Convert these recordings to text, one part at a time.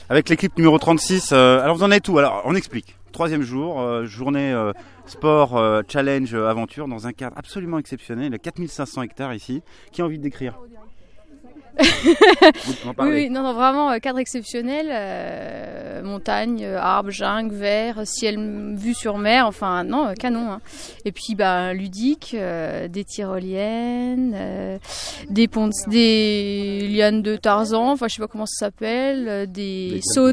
avec l'équipe numéro 36. Alors vous en êtes où? Alors on explique. 3e jour, journée sport, challenge, aventure dans un cadre absolument exceptionnel. Il y a 4500 hectares ici. Qui a envie de décrire? Oui, non, vraiment cadre exceptionnel, montagne, arbres, jungle, vert, ciel vue sur mer, enfin non, canon. Hein. Et puis ludique, des tyroliennes, des lianes de Tarzan, enfin je sais pas comment ça s'appelle, des sauts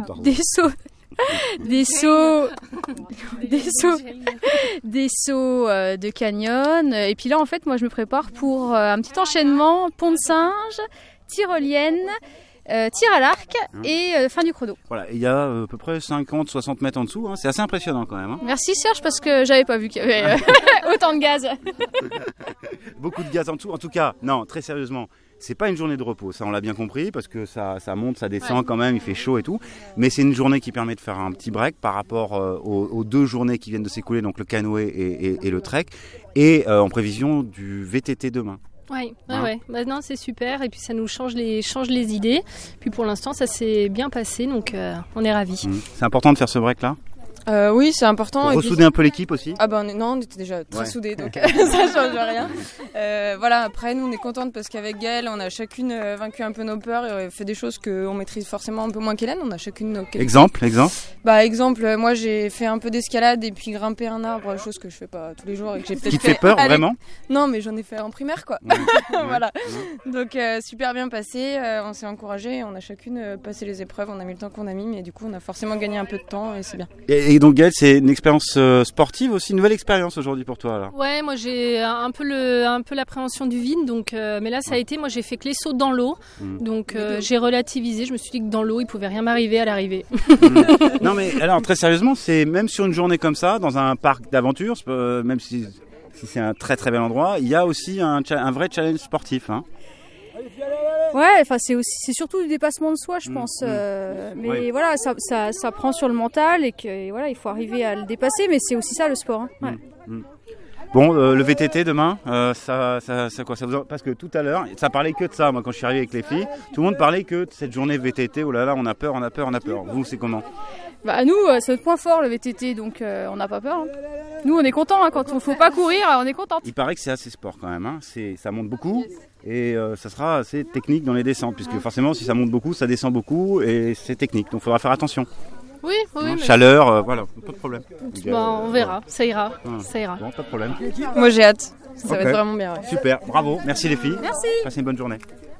de canyon. Et puis là en fait moi je me prépare pour un petit enchaînement, pont de singe, tyrolienne, tir à l'arc et fin du chrono. Voilà, il y a à peu près 50-60 mètres en dessous, hein. C'est assez impressionnant quand même. Hein. Merci Serge parce que j'avais pas vu qu'il y avait autant de gaz. Beaucoup de gaz en dessous. En tout cas, non, très sérieusement, c'est pas une journée de repos, ça on l'a bien compris parce que ça monte, ça descend quand même, il fait chaud et tout. Mais c'est une journée qui permet de faire un petit break par rapport aux 2 journées qui viennent de s'écouler, donc le canoë et le trek, et en prévision du VTT demain. Ouais. Maintenant c'est super et puis ça nous change les idées. Puis pour l'instant ça s'est bien passé donc on est ravis. C'est important de faire ce break là. Oui, c'est important. Pour ressouder un peu l'équipe aussi. Ah on était déjà très soudés, donc ça change rien. Voilà, après nous on est contentes parce qu'avec Gaëlle, on a chacune vaincu un peu nos peurs et fait des choses qu'on maîtrise forcément un peu moins qu'Hélène. On a chacune nos qualités. Exemple, moi j'ai fait un peu d'escalade et puis grimper un arbre, chose que je fais pas tous les jours et que j'ai peut-être Qui te fait peur vraiment? Non, mais j'en ai fait en primaire quoi. Voilà. Donc super bien passé, on s'est encouragés, on a chacune passé les épreuves, on a mis le temps qu'on a mis, mais du coup on a forcément gagné un peu de temps et c'est bien. Et donc Gaëlle, c'est une expérience sportive aussi, une nouvelle expérience aujourd'hui pour toi alors. Ouais, moi j'ai un peu l'appréhension du vide, donc mais là ça a été, moi j'ai fait que les sauts dans l'eau, donc j'ai relativisé, je me suis dit que dans l'eau il pouvait rien m'arriver à l'arrivée. Non mais alors très sérieusement, c'est même sur une journée comme ça, dans un parc d'aventure, même si c'est un très très bel endroit, il y a aussi un vrai challenge sportif. Hein. Ouais, enfin c'est surtout du dépassement de soi, je pense. Mais voilà, ça prend sur le mental et voilà, il faut arriver à le dépasser. Mais c'est aussi ça le sport. Hein. Ouais. Bon, le VTT demain, ça quoi, ça vous... Parce que tout à l'heure, ça parlait que de ça. Moi, quand je suis arrivé avec les filles, tout le monde parlait que de cette journée VTT. Oh là là, on a peur. Vous, c'est comment? Nous, c'est notre point fort le VTT, donc on n'a pas peur. Hein. Nous, on est contents quand il faut pas courir, on est contents. Il paraît que c'est assez sport quand même. Hein. Ça monte beaucoup. Et ça sera assez technique dans les descentes, puisque forcément si ça monte beaucoup, ça descend beaucoup et c'est technique, donc il faudra faire attention. Oui. Chaleur, voilà, pas de problème. On verra, ça ira. Bon, pas de problème. Moi j'ai hâte, ça va être vraiment bien. Ouais. Super, bravo, merci les filles. Merci. Passez une bonne journée.